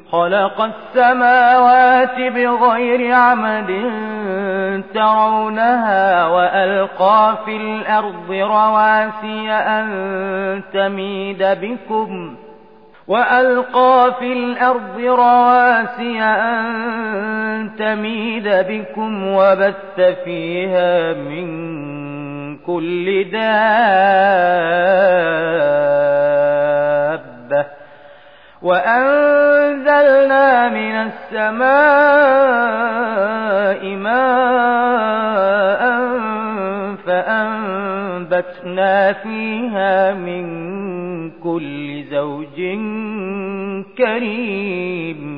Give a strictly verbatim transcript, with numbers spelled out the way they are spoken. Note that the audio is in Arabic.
خلق السماوات بغير عمد ترونها وألقى في الأرض رواسي أن تميد بكم وألقى في الأرض رواسي أن تميد بكم وبث فيها من كل دابة وأنزلنا من السماء ماء فأنبتنا فيها من كل زوج كريم